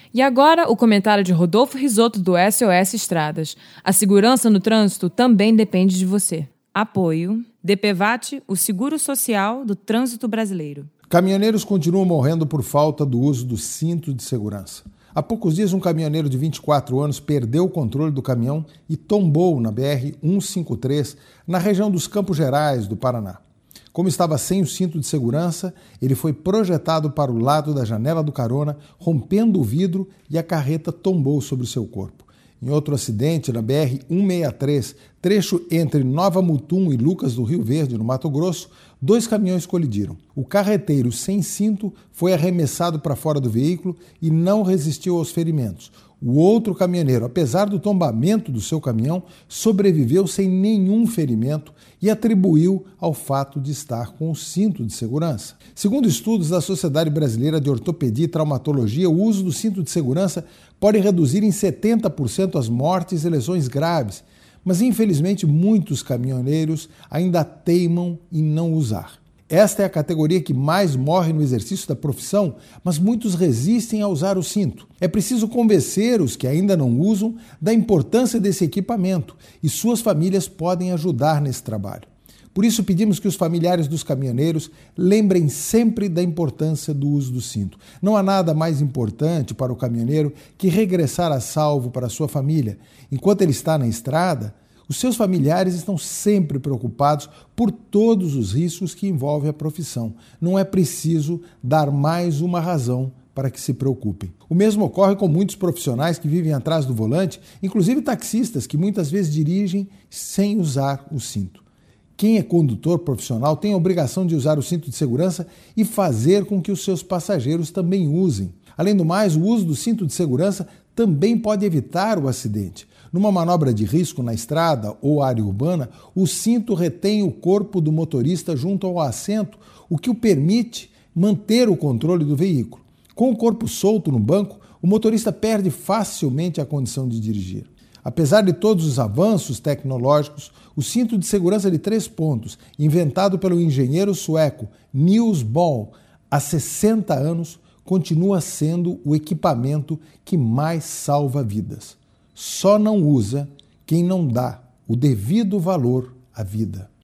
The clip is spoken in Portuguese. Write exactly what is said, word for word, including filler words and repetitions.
E agora, o comentário de Rodolfo Risotto, do S O S Estradas. A segurança no trânsito também depende de você. Apoio DPVAT, o seguro social do trânsito brasileiro. Caminhoneiros continuam morrendo por falta do uso do cinto de segurança. Há poucos dias, um caminhoneiro de vinte e quatro anos perdeu o controle do caminhão e tombou na B R cento e cinquenta e três, na região dos Campos Gerais, do Paraná. Como estava sem o cinto de segurança, ele foi projetado para o lado da janela do carona, rompendo o vidro, e a carreta tombou sobre o seu corpo. Em outro acidente, na B R cento e sessenta e três, trecho entre Nova Mutum e Lucas do Rio Verde, no Mato Grosso, dois caminhões colidiram. O carreteiro, sem cinto, foi arremessado para fora do veículo e não resistiu aos ferimentos. O outro caminhoneiro, apesar do tombamento do seu caminhão, sobreviveu sem nenhum ferimento e atribuiu ao fato de estar com o cinto de segurança. Segundo estudos da Sociedade Brasileira de Ortopedia e Traumatologia, o uso do cinto de segurança pode reduzir em setenta por cento as mortes e lesões graves, mas infelizmente muitos caminhoneiros ainda teimam em não usar. Esta é a categoria que mais morre no exercício da profissão, mas muitos resistem a usar o cinto. É preciso convencer os que ainda não usam da importância desse equipamento, e suas famílias podem ajudar nesse trabalho. Por isso, pedimos que os familiares dos caminhoneiros lembrem sempre da importância do uso do cinto. Não há nada mais importante para o caminhoneiro que regressar a salvo para a sua família. Enquanto ele está na estrada, os seus familiares estão sempre preocupados por todos os riscos que envolvem a profissão. Não é preciso dar mais uma razão para que se preocupem. O mesmo ocorre com muitos profissionais que vivem atrás do volante, inclusive taxistas que muitas vezes dirigem sem usar o cinto. Quem é condutor profissional tem a obrigação de usar o cinto de segurança e fazer com que os seus passageiros também usem. Além do mais, o uso do cinto de segurança também pode evitar o acidente. Numa manobra de risco na estrada ou área urbana, o cinto retém o corpo do motorista junto ao assento, o que o permite manter o controle do veículo. Com o corpo solto no banco, o motorista perde facilmente a condição de dirigir. Apesar de todos os avanços tecnológicos, o cinto de segurança de três pontos, inventado pelo engenheiro sueco Niels Bohr há sessenta anos, continua sendo o equipamento que mais salva vidas. Só não usa quem não dá o devido valor à vida.